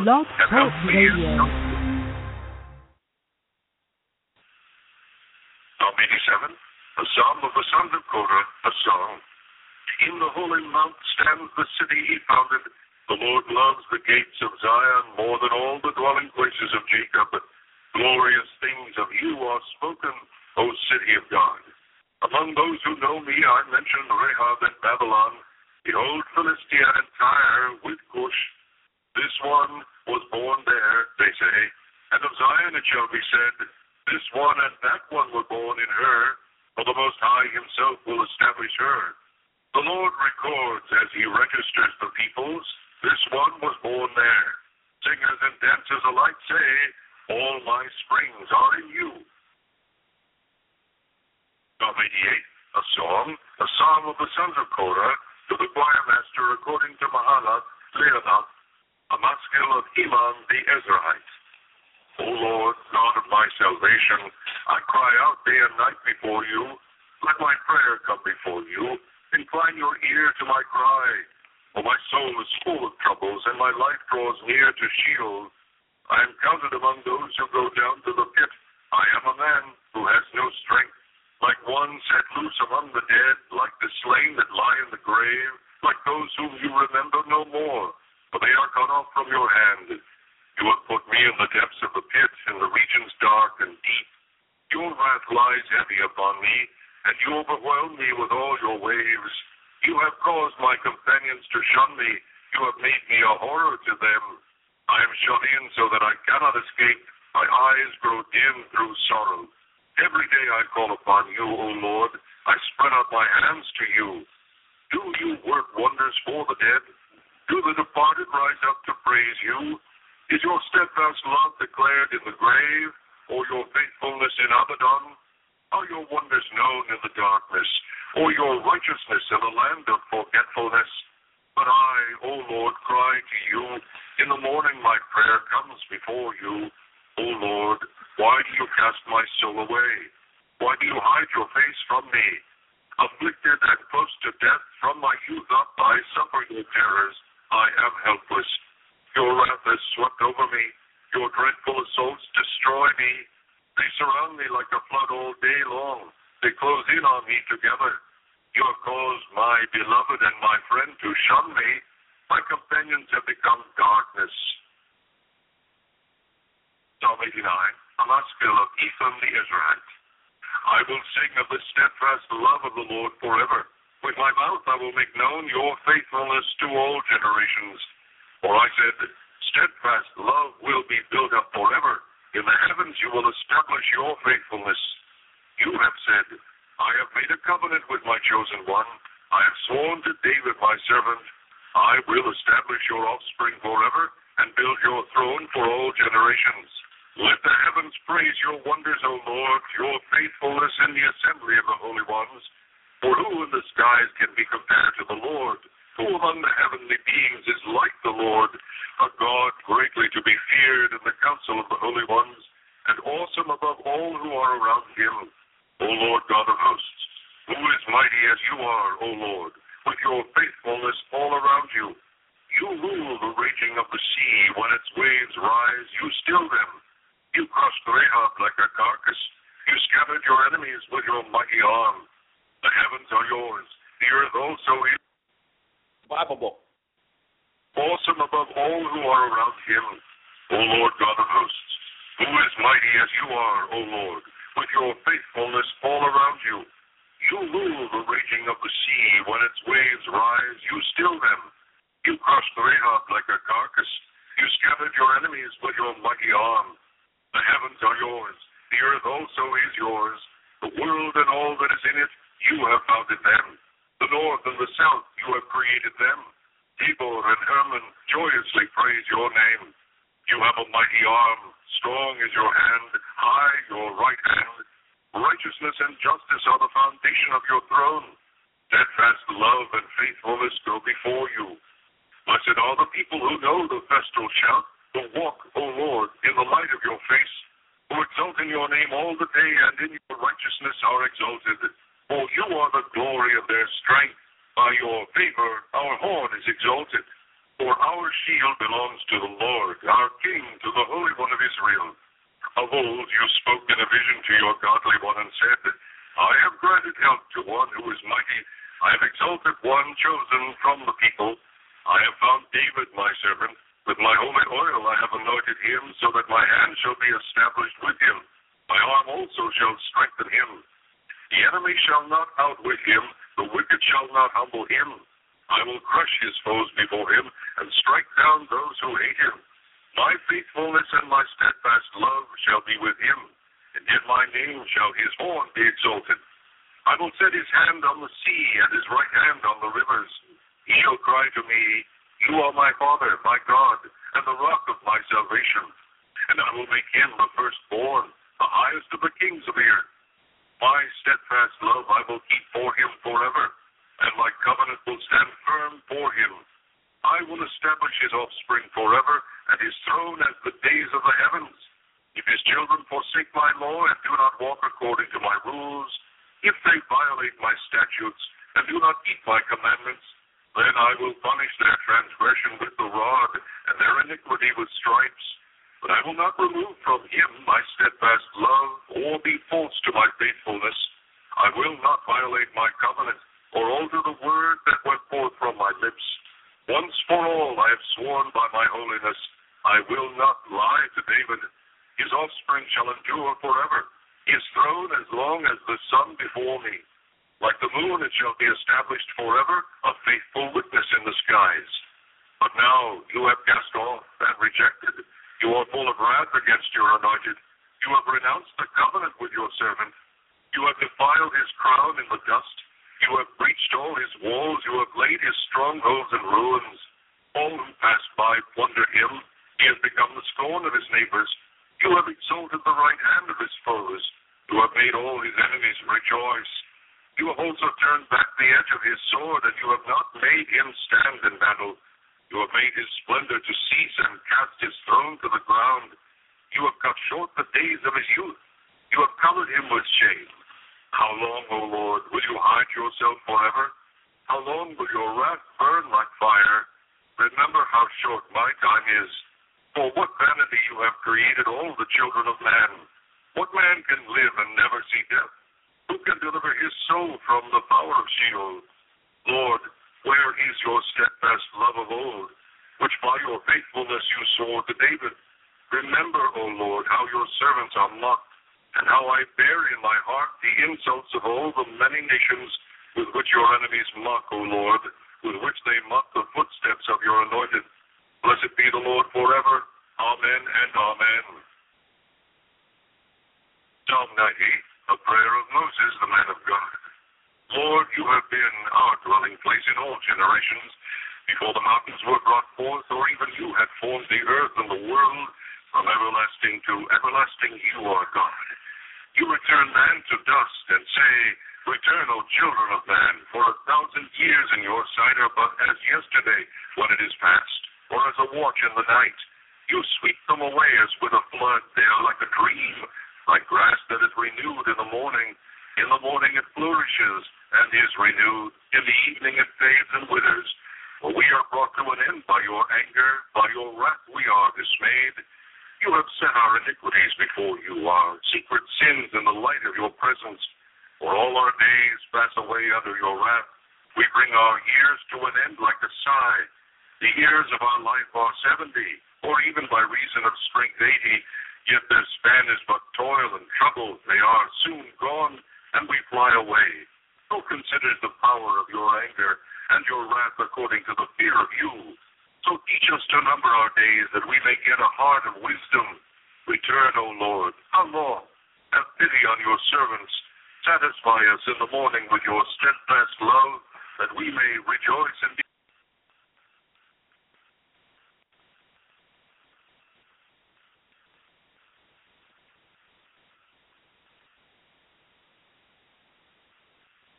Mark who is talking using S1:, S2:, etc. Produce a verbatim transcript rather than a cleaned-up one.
S1: Blog
S2: and
S1: Talk
S2: help me in
S1: Radio.
S2: Psalm eighty-seven, a psalm of the sons of Korah, a song. In the holy mount stands the city he founded. The Lord loves the gates of Zion more than all the dwelling places of Jacob. Glorious things of you are spoken, O city of God. Among those who know me, I mention Rahab and Babylon, behold Philistia and Tyre with Cush. This one was born there, they say, and of Zion it shall be said, this one and that one were born in her, for the Most High himself will establish her. The Lord records as he registers the peoples, this one was born there. Singers and dancers alike say, all my springs are in you. Psalm eighty-eight, a song, a psalm of the sons of Korah, to the choir master according to Mahalath, Leanoth, a maskil of Heman the Ezrahite. O Lord, God of my salvation, I cry out day and night before you. Let my prayer come before you. Incline your ear to my cry. For my soul is full of troubles, and my life draws near to Sheol. I am counted among those who go down to the pit. I am a man who has no strength, like one set loose among the dead, like the slain that lie in the grave, like those whom you remember no more, for they are cut off from your hand. You have put me in the depths of the pit, in the regions dark and deep. Your wrath lies heavy upon me, and you overwhelm me with all your waves. You have caused my companions to shun me. You have made me a horror to them. I am shut in so that I cannot escape. My eyes grow dim through sorrow. Every day I call upon you, O Lord. I spread out my hands to you. Do you work wonders for the dead? Do the departed rise up to praise you? Is your steadfast love declared in the grave, or your faithfulness in Abaddon? Are your wonders known in the darkness, or your righteousness in the land of forgetfulness? But I, O Lord, cry to you. In the morning my prayer comes before you. O Lord, why do you cast my soul away? Why do you hide your face from me? Afflicted and close to death from my youth up, I suffer your terrors. I am helpless. Your wrath has swept over me. Your dreadful assaults destroy me. They surround me like a flood all day long. They close in on me together. You have caused my beloved and my friend to shun me. My companions have become darkness. Psalm eighty-nine, a maskil of Ethan the Ezrahite. I will sing of the steadfast love of the Lord forever. With my mouth I will make known your faithfulness to all generations. For I said, steadfast love will be built up forever. In the heavens you will establish your faithfulness. You have said, I have made a covenant with my chosen one. I have sworn to David my servant. I will establish your offspring forever and build your throne for all generations. Let the heavens praise your wonders, O Lord, your faithfulness in the assembly of the holy ones. For who in the skies can be compared to the Lord? Who among the heavenly beings is like the Lord, a God greatly to be feared in the council of the holy ones, and awesome above all who are around him? O Lord God of hosts, who is mighty as you are, O Lord, with your faithfulness all around you? You rule the raging of the sea. When its waves rise, you still them. You crushed Rahab like a carcass. You scattered your enemies with your mighty arm. The heavens are yours. The earth also is.
S3: Bible.
S2: Awesome above all who are around him, O Lord God of hosts, who is mighty as you are, O Lord, with your faithfulness all around you. You rule the raging of the sea. When its waves rise, you still them. You crushed Rahab like a carcass. You scattered your enemies with your mighty arm. The heavens are yours. The earth also is yours. The world and all that is in it, you have founded them. The north and the south, you have created them. Tabor and Hermon joyously praise your name. You have a mighty arm. Strong is your hand. High your right hand. Righteousness and justice are the foundation of your throne. Steadfast love and faithfulness go before you. Blessed are the people who know the festal shout, who walk, O Lord, in the light of your face, who exult in your name all the day, and in your righteousness are exalted. For you are the glory of their strength. By your favor our horn is exalted. For our shield shield belongs to the Lord, our King, to the Holy One of Israel. Of old you spoke in a vision to your godly one and said, I have granted help to one who is mighty. I have exalted one chosen from the people. I have found David my servant. With my holy oil I have anointed him, so that my hand shall be established with him. My arm also shall strengthen him. The enemy shall not outwit him. The wicked shall not humble him. I will crush his foes before him, and strike down those who hate him. My faithfulness and my steadfast love shall be with him, and in my name shall his horn be exalted. I will set his hand on the sea, and his right hand on the rivers. He shall cry to me, You are my Father, my God, and the rock of my salvation. And I will make him the firstborn, the highest of the kings of the earth. My steadfast love I will keep for him forever, and my covenant will stand firm for him. I will establish his offspring forever, and his throne as the days of the heavens. If his children forsake my law and do not walk according to my rules, if they violate my statutes and do not keep my commandments, then I will punish their transgression with the rod and their iniquity with stripes. But I will not remove from him my steadfast love or be false to my faithfulness. I will not violate my covenant or alter the word that went forth from my lips. Once for all I have sworn by my holiness, I will not lie to David. His offspring shall endure forever, his throne as long as the sun before me. Like the moon it shall be established forever, a faithful witness in the skies. But now you have cast off and rejected. You are full of wrath against your anointed. You have renounced the covenant with your servant. You have defiled his crown in the dust. You have breached all his walls. You have laid his strongholds in ruins. All who pass by plunder him. He has become the scorn of his neighbors. You have exalted the right hand of his foes. You have made all his enemies rejoice. You have also turned back the edge of his sword, and you have not made him stand in battle. You have made his splendor to cease and cast his throne to the ground. You have cut short the days of his youth. You have covered him with shame. How long, O Lord, will you hide yourself forever? How long will your wrath burn like fire? Remember how short my time is. For what vanity you have created all the children of man. What man can live and never see death? Who can deliver his soul from the power of Sheol? Lord, where is your steadfast love of old, which by your faithfulness you swore to David? Remember, O Lord, how your servants are mocked, and how I bear in my heart the insults of all the many nations with which your enemies mock, O Lord, with which they mock the footsteps of your anointed. Blessed be the Lord forever. Amen and amen. Psalm ninety, a prayer of Moses, the man of God. Lord, you have been our dwelling place in all generations. Before the mountains were brought forth, or even you had formed the earth and the world, from everlasting to everlasting you are God. You return man to dust and say, Return, O children of man, for a thousand years in your sight are but as yesterday when it is past, or as a watch in the night. You sweep them away as with a flood. They are like a dream, like grass that is renewed in the morning. In the morning it flourishes and is renewed. In the evening it fades and withers. For we are brought to an end by your anger. By your wrath we are dismayed. You have set our iniquities before you, our secret sins in the light of your presence. For all our days pass away under your wrath. We bring our years to an end like a sigh. The years of our life are seventy, or even by reason of strength eighty. Yet their span is but toil and trouble. They are soon gone, and we fly away. Who considers the power of your anger and your wrath according to the fear of you? So teach us to number our days, that we may get a heart of wisdom. Return, O Lord. How long? Have pity on your servants. Satisfy us in the morning with your steadfast love, that we may rejoice and be